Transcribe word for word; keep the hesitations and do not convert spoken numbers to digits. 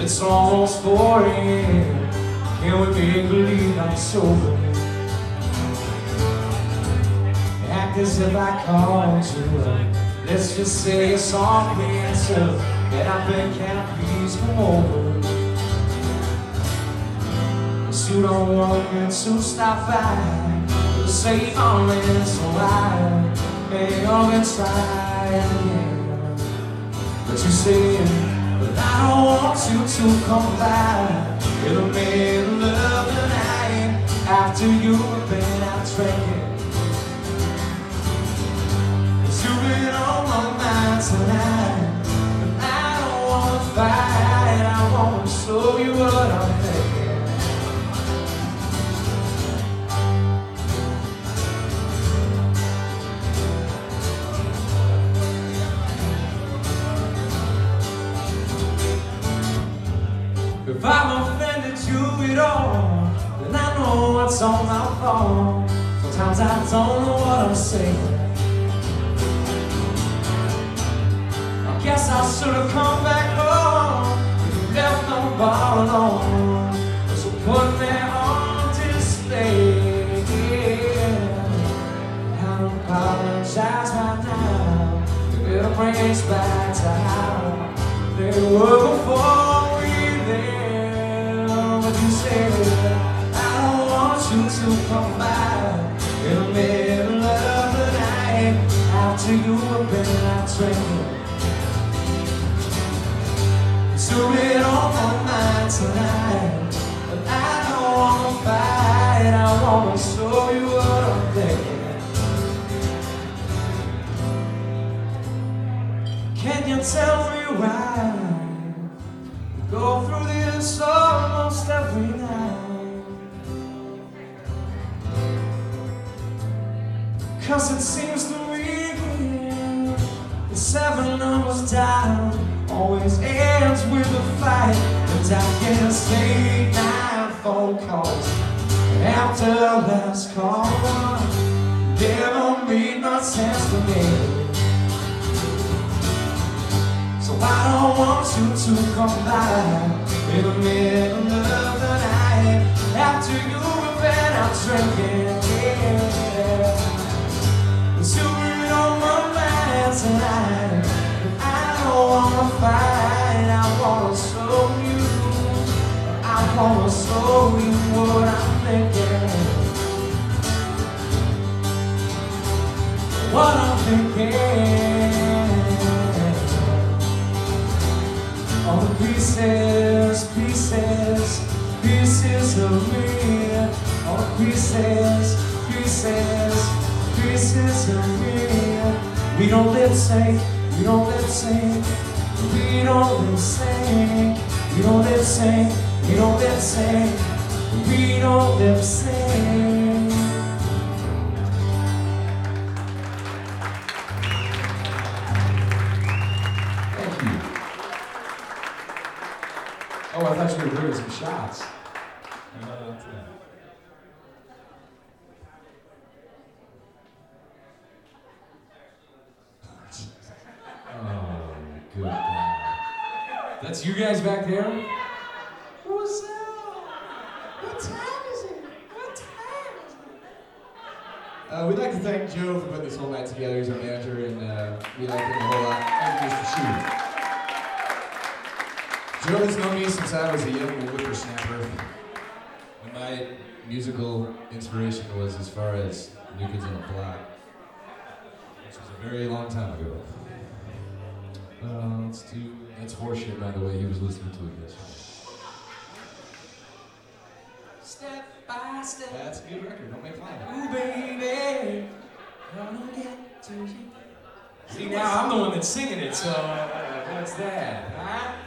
It's almost four a m Can we make believe I'm sober? Act as if I called you up. Let's just say a soft answer that I bet can't please come over. You don't want me to stop by to save on this, so I may have try again. But you said, but I don't want you to come by in the middle of the night after you've been out drinking. You've been on my mind tonight, but I don't want to fight. I want to show you what I'm thinking. If I've offended you at all, then I know what's on my phone. Sometimes I don't know what I'm saying. I guess I should have come back home if you left no bar alone. So put me on display. I'll apologize right now if it brings back to how they were before we there. But you said I don't want you to come back in the middle of the night after you have been out drinking. You've been on my mind tonight, but I don't wanna fight. I wanna show you what I'm thinking. Can you tell me why we go through this almost every night? 'Cause it seems to me the seven numbers down always ends with a fight. But I get late night phone calls after last call. Never made no sense to me. So I don't want you to come by in the middle of the night after you've been out drinking. Yeah. You've been on my mind tonight. I don't wanna fight, I wanna show you, I wanna show you what I'm thinking, what I'm thinking. All the pieces, pieces, pieces of me. All the pieces, pieces, pieces of me. We don't lip sync. We don't lip sync, we don't lip sync, we don't lip sync, we don't lip sync, we don't lip sync. Thank you. Oh, I thought you were bringing some shots. Uh, Good God. That's you guys back there? What's up? What time is it? What time is it? Uh, we'd like to thank Joe for putting this whole night together. He's our manager, and uh, we like him a whole lot. Thank you, Mister Shoe. Joe has known me since I was a young whippersnapper. And my musical inspiration was as far as New Kids on the Block, which was a very long time ago. Uh, let's do, that's horseshit, by the way, he was listening to it yesterday. Step by step. That's a good record, don't make fun of it. Ooh, baby, gonna get to you. See, now I'm the one that's singing it, so uh, what's that, huh?